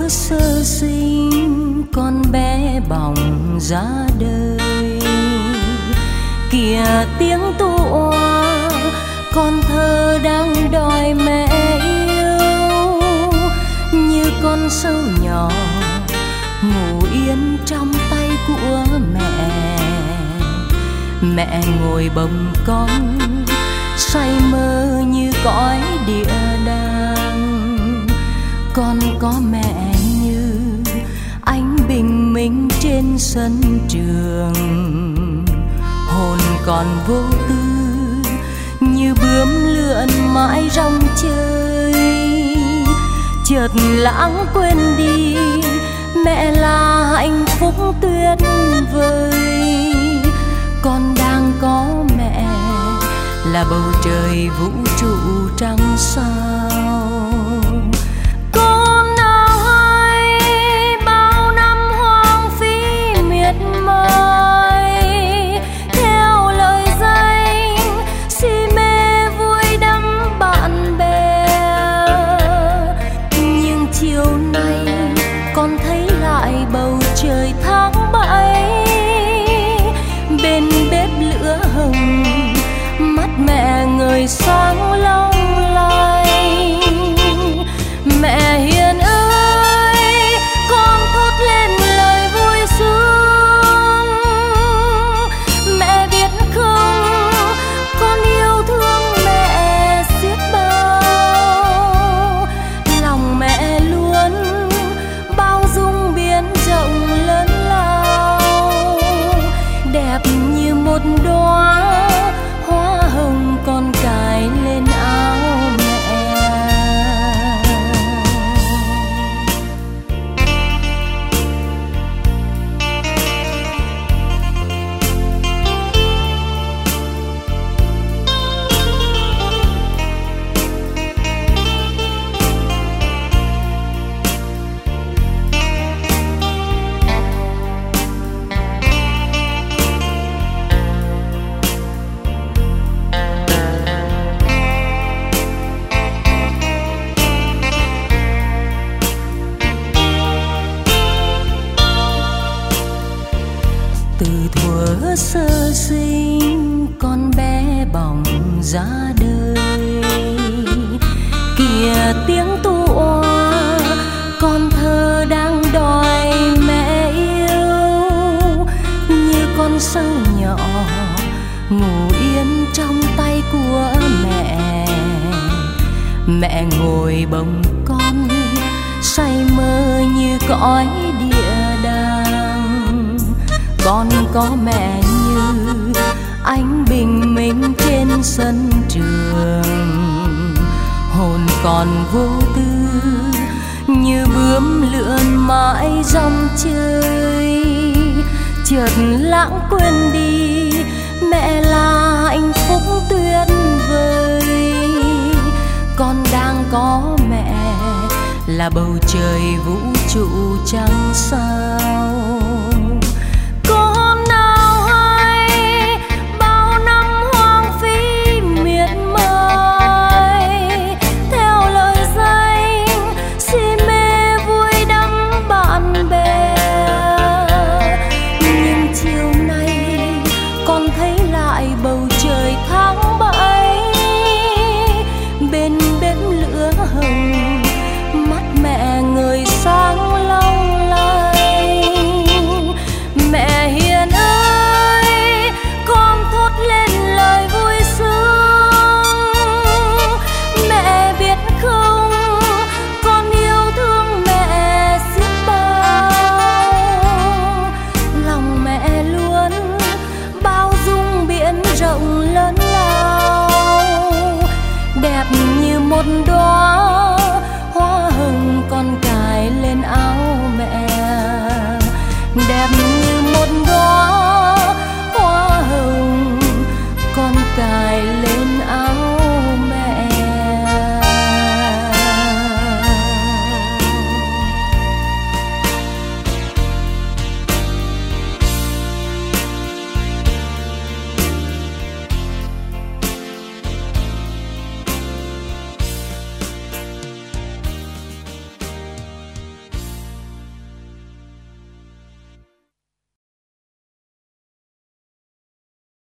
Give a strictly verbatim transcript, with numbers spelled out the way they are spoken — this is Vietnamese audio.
sơ sinh con bé bỏng ra đời, kìa tiếng tu oa con thơ đang đòi mẹ yêu. Như con sâu nhỏ ngủ yên trong tay của mẹ, mẹ ngồi bồng con say mơ như cõi địa đàng. Con có mẹ như ánh bình minh trên sân trường, hồn còn vô tư như bướm lượn mãi rong chơi. Chợt lãng quên đi mẹ là hạnh phúc tuyệt vời. Con đang có mẹ là bầu trời vũ trụ trăng sao. Con nào hay bao năm hoang phí miệt mài, theo lời danh si mê vui đắm bạn bè. Nhưng chiều nay con thấy lại bầu trời tháng bảy, bên bếp lửa hồng mắt mẹ người sáng long lanh. Mẹ hiền ơi, con thốt lên lời vui sướng. Mẹ biết không, con yêu thương mẹ xiết bao. Lòng mẹ luôn bao dung biển rộng lớn lao, đẹp như một đóa hoa hồng còn cài lên áo mẹ. Từ thuở sơ sinh con bé bỏng ra đời, kìa tiếng tu oa con thơ đang đòi mẹ yêu. Như con sâu nhỏ ngủ yên trong tay của mẹ, mẹ ngồi bồng con say mơ như cõi địa đàng. Con có mẹ như ánh bình minh trên sân trường, hồn còn vô tư như bướm lượn mãi rong chơi. Chợt lãng quên đi mẹ là hạnh phúc tuyệt vời. Con đang có mẹ là bầu trời vũ trụ trăng sao.